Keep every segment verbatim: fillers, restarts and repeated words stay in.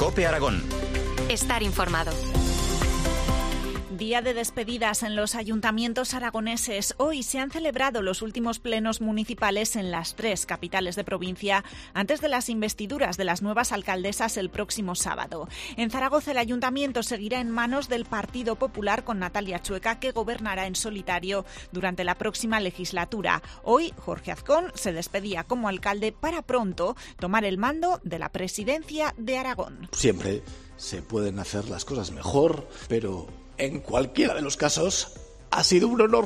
COPE Aragón. Estar informado. Día de despedidas en los ayuntamientos aragoneses. Hoy se han celebrado los últimos plenos municipales en las tres capitales de provincia antes de las investiduras de las nuevas alcaldesas el próximo sábado. En Zaragoza el ayuntamiento seguirá en manos del Partido Popular con Natalia Chueca, que gobernará en solitario durante la próxima legislatura. Hoy Jorge Azcón se despedía como alcalde para pronto tomar el mando de la presidencia de Aragón. Siempre se pueden hacer las cosas mejor, pero en cualquiera de los casos, ha sido un honor.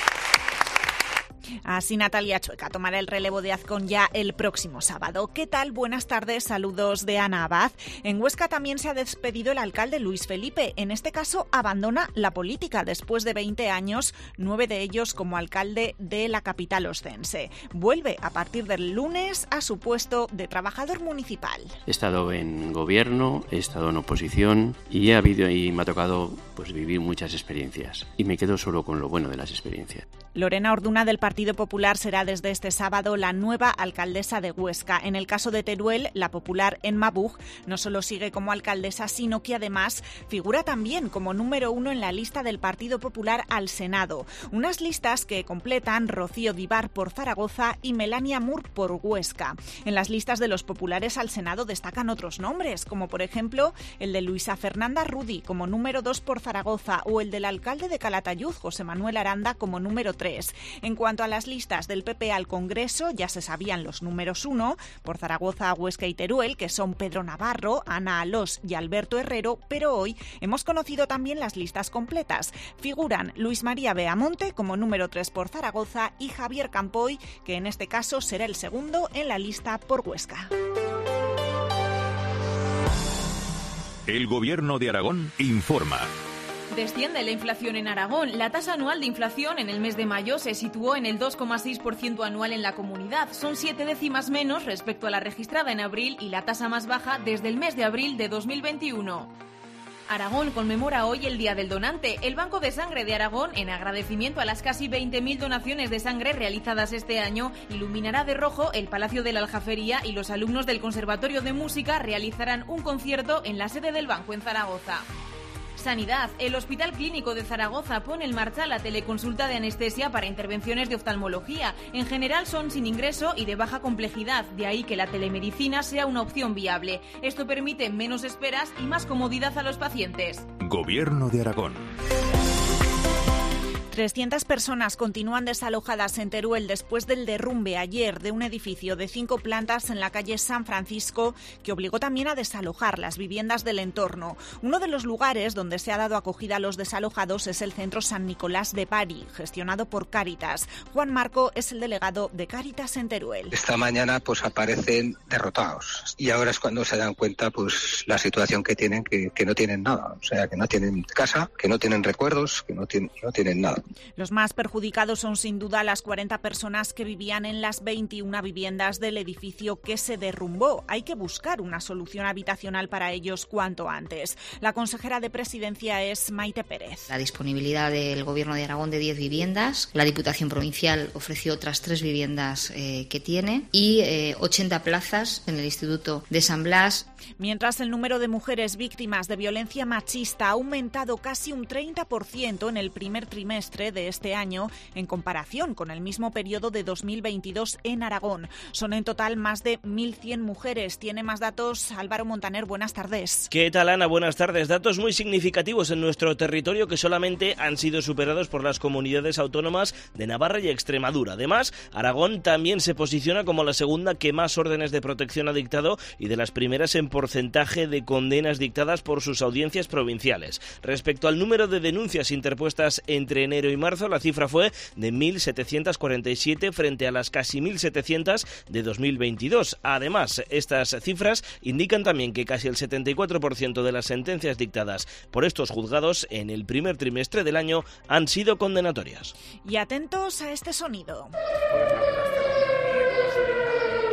Así Natalia Chueca tomará el relevo de Azcón ya el próximo sábado. ¿Qué tal? Buenas tardes, saludos de Ana Abad. En Huesca también se ha despedido el alcalde Luis Felipe. En este caso abandona la política después de veinte años, nueve de ellos como alcalde de la capital oscense. Vuelve a partir del lunes a su puesto de trabajador municipal. He estado en gobierno, he estado en oposición y ha habido y me ha tocado pues vivir muchas experiencias y me quedo solo con lo bueno de las experiencias. Lorena Orduna del Partido Popular será desde este sábado la nueva alcaldesa de Huesca. En el caso de Teruel, la popular Emma Buch no solo sigue como alcaldesa, sino que además figura también como número uno en la lista del Partido Popular al Senado. Unas listas que completan Rocío Vivar por Zaragoza y Melania Mur por Huesca. En las listas de los populares al Senado destacan otros nombres, como por ejemplo el de Luisa Fernanda Rudi como número dos por Zaragoza o el del alcalde de Calatayud, José Manuel Aranda, como número tres. En cuanto a las listas del P P al Congreso, ya se sabían los números uno, por Zaragoza, Huesca y Teruel, que son Pedro Navarro, Ana Alós y Alberto Herrero, pero hoy hemos conocido también las listas completas. Figuran Luis María Beamonte como número tres por Zaragoza y Javier Campoy, que en este caso será el segundo en la lista por Huesca. El Gobierno de Aragón informa. Desciende la inflación en Aragón. La tasa anual de inflación en el mes de mayo se situó en el dos coma seis por ciento anual en la comunidad. Son siete décimas menos respecto a la registrada en abril y la tasa más baja desde el mes de abril de dos mil veintiuno. Aragón conmemora hoy el Día del Donante. El Banco de Sangre de Aragón, en agradecimiento a las casi veinte mil donaciones de sangre realizadas este año, iluminará de rojo el Palacio de la Aljafería y los alumnos del Conservatorio de Música realizarán un concierto en la sede del banco en Zaragoza. Sanidad. El Hospital Clínico de Zaragoza pone en marcha la teleconsulta de anestesia para intervenciones de oftalmología. En general son sin ingreso y de baja complejidad, de ahí que la telemedicina sea una opción viable. Esto permite menos esperas y más comodidad a los pacientes. Gobierno de Aragón. trescientas personas continúan desalojadas en Teruel después del derrumbe ayer de un edificio de cinco plantas en la calle San Francisco, que obligó también a desalojar las viviendas del entorno. Uno de los lugares donde se ha dado acogida a los desalojados es el Centro San Nicolás de Bari, gestionado por Cáritas. Juan Marco es el delegado de Cáritas en Teruel. Esta mañana pues aparecen derrotados y ahora es cuando se dan cuenta pues la situación que tienen, que, que no tienen nada, o sea, que no tienen casa, que no tienen recuerdos, que no tienen, no tienen nada. Los más perjudicados son sin duda las cuarenta personas que vivían en las veintiuna viviendas del edificio que se derrumbó. Hay que buscar una solución habitacional para ellos cuanto antes. La consejera de Presidencia es Maite Pérez. La disponibilidad del Gobierno de Aragón de diez viviendas, la Diputación Provincial ofreció otras tres viviendas eh, que tiene y eh, ochenta plazas en el Instituto de San Blas. Mientras el número de mujeres víctimas de violencia machista ha aumentado casi un treinta por ciento en el primer trimestre de este año en comparación con el mismo periodo de dos mil veintidós en Aragón. Son en total más de mil cien mujeres. Tiene más datos Álvaro Montaner. Buenas tardes. ¿Qué tal, Ana? Buenas tardes. Datos muy significativos en nuestro territorio que solamente han sido superados por las comunidades autónomas de Navarra y Extremadura. Además, Aragón también se posiciona como la segunda que más órdenes de protección ha dictado y de las primeras en porcentaje de condenas dictadas por sus audiencias provinciales. Respecto al número de denuncias interpuestas entre enero y marzo, la cifra fue de mil setecientas cuarenta y siete frente a las casi mil setecientas de dos mil veintidós. Además, estas cifras indican también que casi el setenta y cuatro por ciento de las sentencias dictadas por estos juzgados en el primer trimestre del año han sido condenatorias. Y atentos a este sonido.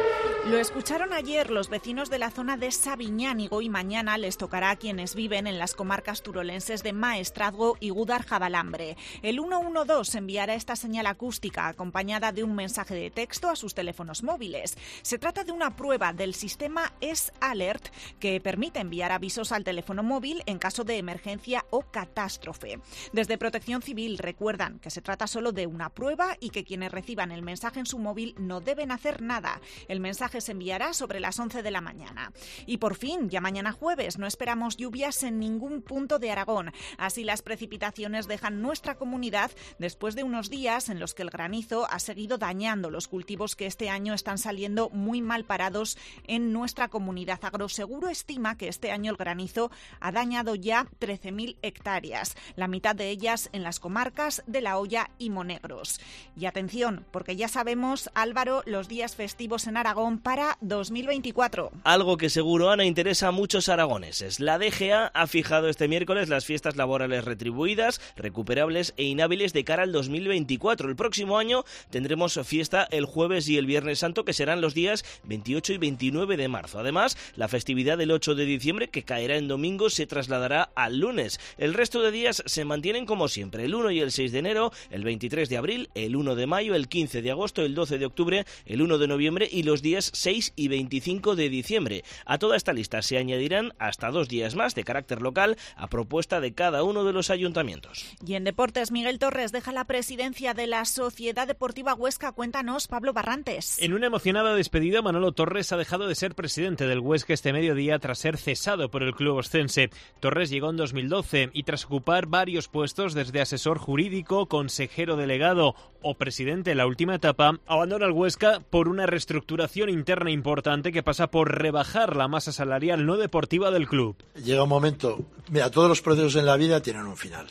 Lo escucharon ayer los vecinos de la zona de Sabiñánigo y mañana les tocará a quienes viven en las comarcas turolenses de Maestrazgo y Gúdar-Jabalambre. El ciento doce enviará esta señal acústica acompañada de un mensaje de texto a sus teléfonos móviles. Se trata de una prueba del sistema S-Alert que permite enviar avisos al teléfono móvil en caso de emergencia o catástrofe. Desde Protección Civil recuerdan que se trata solo de una prueba y que quienes reciban el mensaje en su móvil no deben hacer nada. El mensaje se enviará sobre las once de la mañana. Y por fin, ya mañana jueves, no esperamos lluvias en ningún punto de Aragón. Así las precipitaciones dejan nuestra comunidad después de unos días en los que el granizo ha seguido dañando los cultivos que este año están saliendo muy mal parados en nuestra comunidad. Agroseguro estima que este año el granizo ha dañado ya trece mil hectáreas, la mitad de ellas en las comarcas de La Hoya y Monegros. Y atención, porque ya sabemos, Álvaro, los días festivos en Aragón para dos mil veinticuatro. Algo que seguro, Ana, interesa a muchos aragoneses. La D G A ha fijado este miércoles las fiestas laborales retribuidas, recuperables e inhábiles de cara al dos mil veinticuatro. El próximo año tendremos fiesta el jueves y el viernes santo, que serán los días veintiocho y veintinueve de marzo. Además, la festividad del ocho de diciembre, que caerá en domingo, se trasladará al lunes. El resto de días se mantienen como siempre, el uno y el seis de enero, el veintitrés de abril, el uno de mayo, el quince de agosto, el doce de octubre, el uno de noviembre y los días seis y veinticinco de diciembre. A toda esta lista se añadirán hasta dos días más de carácter local a propuesta de cada uno de los ayuntamientos. Y en deportes, Miguel Torres deja la presidencia de la Sociedad Deportiva Huesca. Cuéntanos, Pablo Barrantes. En una emocionada despedida, Manolo Torres ha dejado de ser presidente del Huesca este mediodía tras ser cesado por el club oscense. Torres llegó en dos mil doce y tras ocupar varios puestos desde asesor jurídico, consejero delegado o presidente en la última etapa, abandona el Huesca por una reestructuración interna importante que pasa por rebajar la masa salarial no deportiva del club. Llega un momento, mira, todos los procesos en la vida tienen un final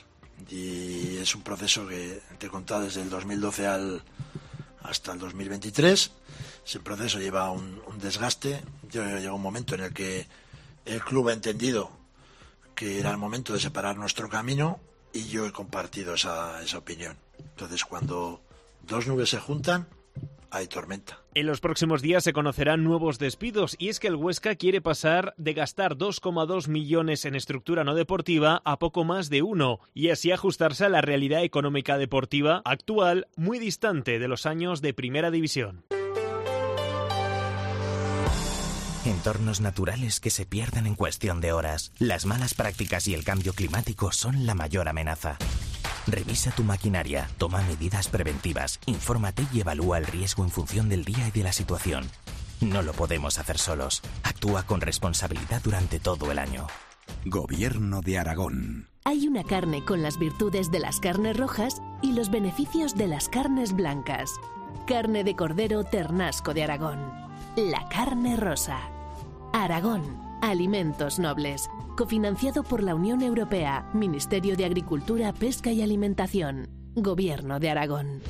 y es un proceso que te he contado desde el dos mil doce al, hasta el dos mil veintitrés. Ese proceso lleva un, un desgaste. Yo, llega un momento en el que el club ha entendido que era el momento de separar nuestro camino y yo he compartido esa, esa opinión. Entonces, cuando dos nubes se juntan, hay tormenta. En los próximos días se conocerán nuevos despidos y es que el Huesca quiere pasar de gastar dos coma dos millones en estructura no deportiva a poco más de uno y así ajustarse a la realidad económica deportiva actual muy distante de los años de primera división. Entornos naturales que se pierden en cuestión de horas. Las malas prácticas y el cambio climático son la mayor amenaza. Revisa tu maquinaria, toma medidas preventivas, infórmate y evalúa el riesgo en función del día y de la situación. No lo podemos hacer solos. Actúa con responsabilidad durante todo el año. Gobierno de Aragón. Hay una carne con las virtudes de las carnes rojas y los beneficios de las carnes blancas. Carne de cordero Ternasco de Aragón. La carne rosa. Aragón. Alimentos nobles. Cofinanciado por la Unión Europea, Ministerio de Agricultura, Pesca y Alimentación. Gobierno de Aragón.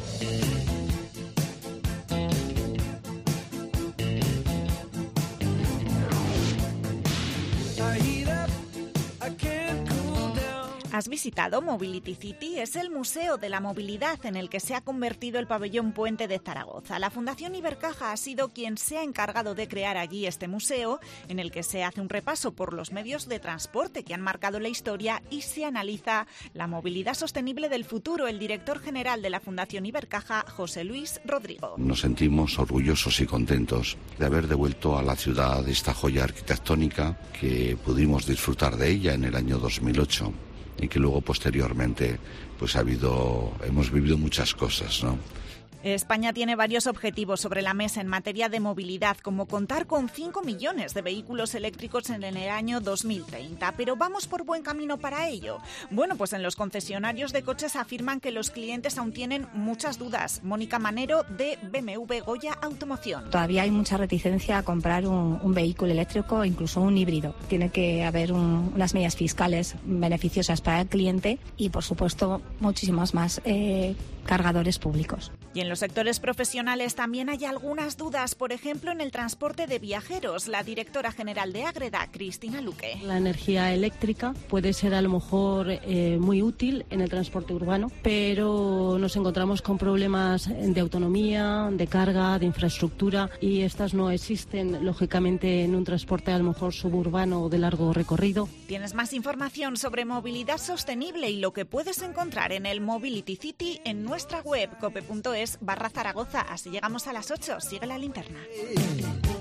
¿Has visitado Mobility City? Es el museo de la movilidad en el que se ha convertido el pabellón Puente de Zaragoza. La Fundación Ibercaja ha sido quien se ha encargado de crear allí este museo, en el que se hace un repaso por los medios de transporte que han marcado la historia y se analiza la movilidad sostenible del futuro. El director general de la Fundación Ibercaja, José Luis Rodrigo. Nos sentimos orgullosos y contentos de haber devuelto a la ciudad esta joya arquitectónica que pudimos disfrutar de ella en el año dos mil ocho. Y que luego posteriormente pues ha habido, hemos vivido muchas cosas, ¿no? España tiene varios objetivos sobre la mesa en materia de movilidad, como contar con cinco millones de vehículos eléctricos en el año dos mil treinta. Pero ¿vamos por buen camino para ello? Bueno, pues en los concesionarios de coches afirman que los clientes aún tienen muchas dudas. Mónica Manero, de B M W Goya Automoción. Todavía hay mucha reticencia a comprar un, un vehículo eléctrico o incluso un híbrido. Tiene que haber un, unas medidas fiscales beneficiosas para el cliente y, por supuesto, muchísimas más eh, cargadores públicos. Y en los sectores profesionales también hay algunas dudas, por ejemplo en el transporte de viajeros. La directora general de Ágreda, Cristina Luque. La energía eléctrica puede ser a lo mejor eh, muy útil en el transporte urbano, pero nos encontramos con problemas de autonomía, de carga, de infraestructura, y estas no existen lógicamente en un transporte a lo mejor suburbano o de largo recorrido. Tienes más información sobre movilidad sostenible y lo que puedes encontrar en el Mobility City en nuestra web cope punto es barra Zaragoza. Así llegamos a las ocho. Sigue la linterna.